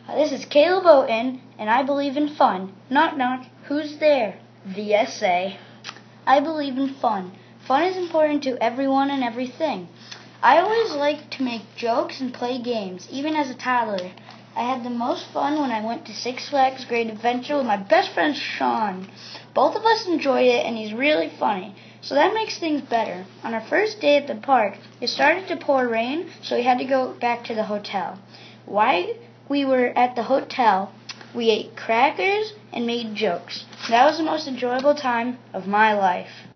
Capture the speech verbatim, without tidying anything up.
Uh, this is Caleb Oaten, and I believe in fun. Knock knock, who's there? The S A. I believe in fun. Fun is important to everyone and everything. I always liked to make jokes and play games, even as a toddler. I had the most fun when I went to Six Flags Great Adventure with my best friend Sean. Both of us enjoyed it, and he's really funny, so that makes things better. On our first day at the park, it started to pour rain, so we had to go back to the hotel. While we were at the hotel, we ate crackers and made jokes. That was the most enjoyable time of my life.